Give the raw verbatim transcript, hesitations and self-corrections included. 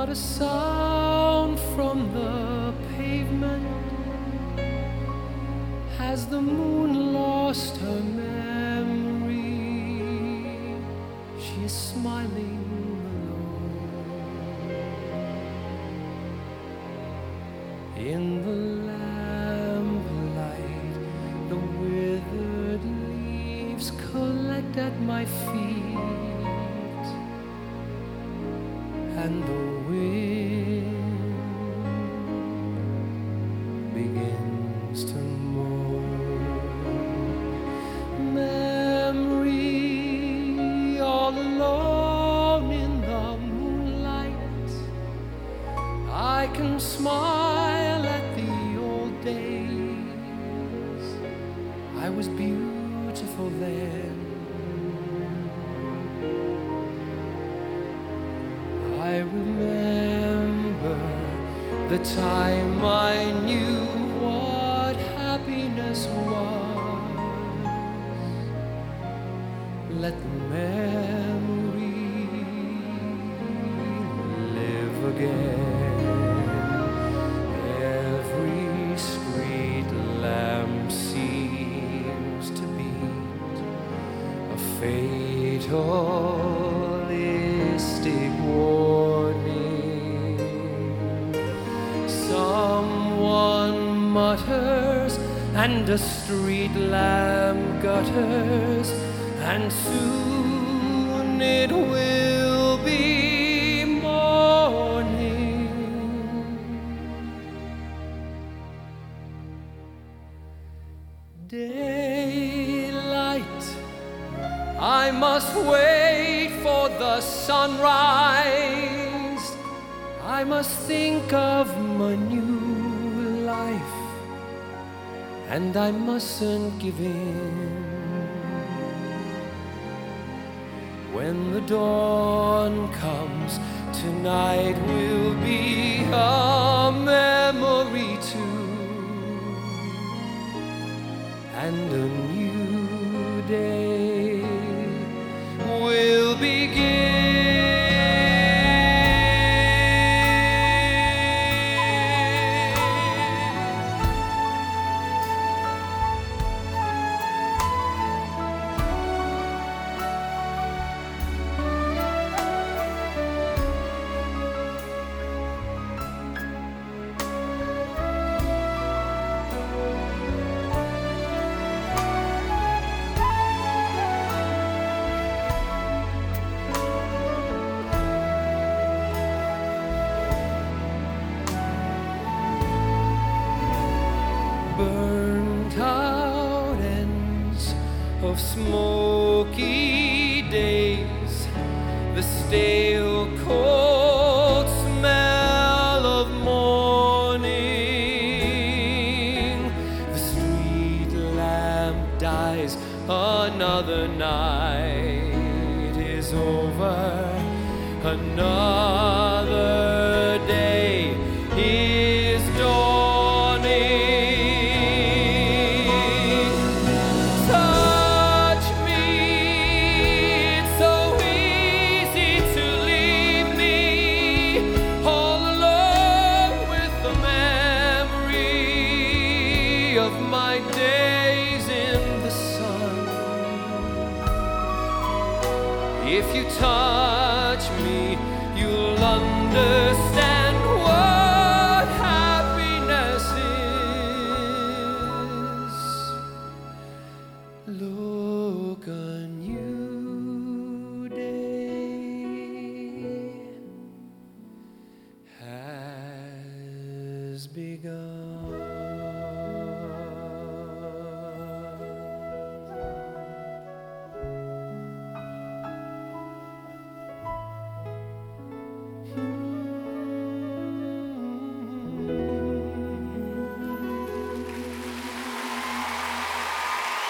Not a sound from the pavement. Has the moon lost her memory? She is smiling alone. In the lamplight, the withered leaves collect at my feet, and the wind begins to moan. Memory, all alone in the moonlight, I can smile at the old days. I was beautiful then. I remember the time I knew what happiness was. Let the memory live again. Every street lamp seems to beat a fatalistic warning. Someone mutters and a street lamp gutters, and soon it will be morning. Daylight, I must wait for the sunrise. I must think of my new life, and I mustn't give in. When the dawn comes, tonight will be a memory too, and a new day will begin. Burnt out ends of smoky days, the stale cold smell of morning. The street lamp dies, another night is over, another day is dawning. Of my days in the sun, if you touch me, you'll understand what happiness is. Lord,